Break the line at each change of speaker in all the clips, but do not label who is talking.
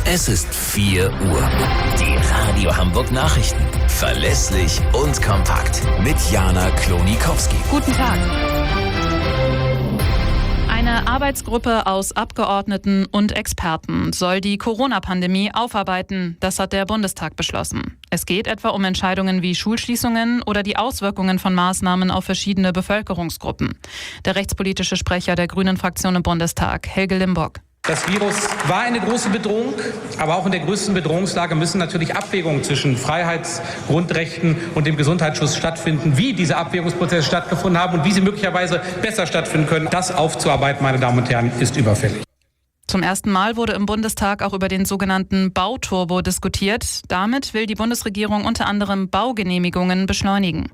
Es ist 4 Uhr. Die Radio Hamburg Nachrichten. Verlässlich und kompakt. Mit Jana Klonikowski.
Guten Tag. Eine Arbeitsgruppe aus Abgeordneten und Experten soll die Corona-Pandemie aufarbeiten. Das hat der Bundestag beschlossen. Es geht etwa um Entscheidungen wie Schulschließungen oder die Auswirkungen von Maßnahmen auf verschiedene Bevölkerungsgruppen. Der rechtspolitische Sprecher der Grünen-Fraktion im Bundestag, Helge Limburg.
Das Virus war eine große Bedrohung, aber auch in der größten Bedrohungslage müssen natürlich Abwägungen zwischen Freiheitsgrundrechten und dem Gesundheitsschutz stattfinden. Wie diese Abwägungsprozesse stattgefunden haben und wie sie möglicherweise besser stattfinden können, das aufzuarbeiten, meine Damen und Herren, ist überfällig.
Zum ersten Mal wurde im Bundestag auch über den sogenannten Bauturbo diskutiert. Damit will die Bundesregierung unter anderem Baugenehmigungen beschleunigen.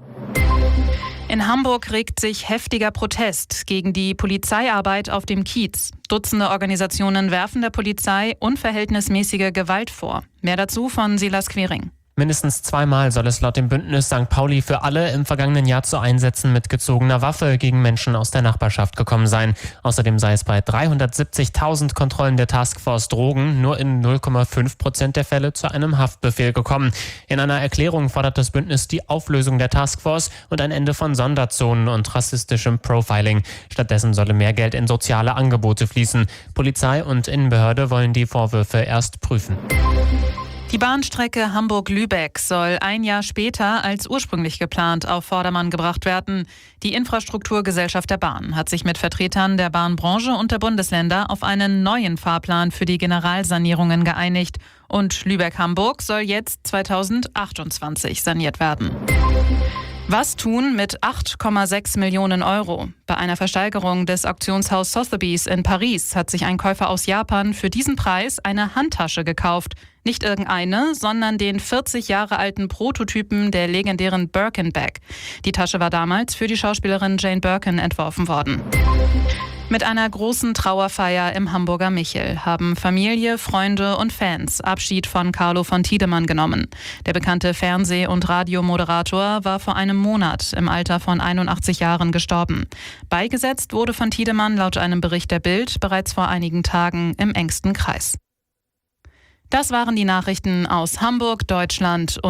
In Hamburg regt sich heftiger Protest gegen die Polizeiarbeit auf dem Kiez. Dutzende Organisationen werfen der Polizei unverhältnismäßige Gewalt vor. Mehr dazu von Silas Quering.
Mindestens 2-mal soll es laut dem Bündnis St. Pauli für alle im vergangenen Jahr zu Einsätzen mit gezogener Waffe gegen Menschen aus der Nachbarschaft gekommen sein. Außerdem sei es bei 370.000 Kontrollen der Taskforce Drogen nur in 0,5% der Fälle zu einem Haftbefehl gekommen. In einer Erklärung fordert das Bündnis die Auflösung der Taskforce und ein Ende von Sonderzonen und rassistischem Profiling. Stattdessen solle mehr Geld in soziale Angebote fließen. Polizei und Innenbehörde wollen die Vorwürfe erst prüfen.
Die Bahnstrecke Hamburg-Lübeck soll ein Jahr später als ursprünglich geplant auf Vordermann gebracht werden. Die Infrastrukturgesellschaft der Bahn hat sich mit Vertretern der Bahnbranche und der Bundesländer auf einen neuen Fahrplan für die Generalsanierungen geeinigt. Und Lübeck-Hamburg soll jetzt 2028 saniert werden. Was tun mit 8,6 Millionen Euro? Bei einer Versteigerung des Auktionshaus Sotheby's in Paris hat sich ein Käufer aus Japan für diesen Preis eine Handtasche gekauft. Nicht irgendeine, sondern den 40 Jahre alten Prototypen der legendären Birkin-Bag. Die Tasche war damals für die Schauspielerin Jane Birkin entworfen worden. Mit einer großen Trauerfeier im Hamburger Michel haben Familie, Freunde und Fans Abschied von Carlo von Tiedemann genommen. Der bekannte Fernseh- und Radiomoderator war vor einem Monat im Alter von 81 Jahren gestorben. Beigesetzt wurde von Tiedemann laut einem Bericht der Bild bereits vor einigen Tagen im engsten Kreis. Das waren die Nachrichten aus Hamburg, Deutschland und